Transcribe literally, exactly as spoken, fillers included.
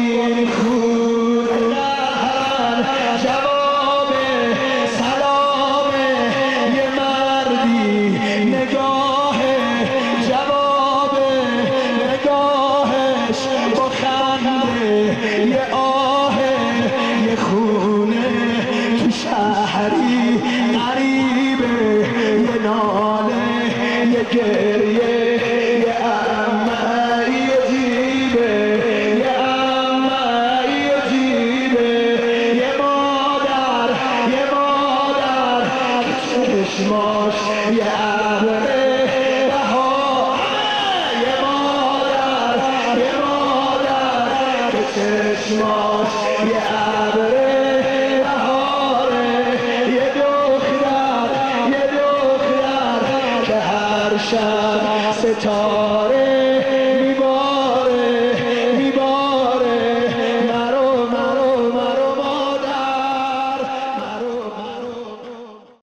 این خون جواب سلام یه مردی نگاه جواب نگاهش با خنده یه آه یه خونه تو شهری غریبه یه ناله یه گریه یه عمه یه جیبه یه عمه یه جیبه یه مادر یه مادر چشماش یه ابره بهار یه مادر یه مادر چشماش یه ابره بهاره یه دختر یه دختر که هر شب ستاره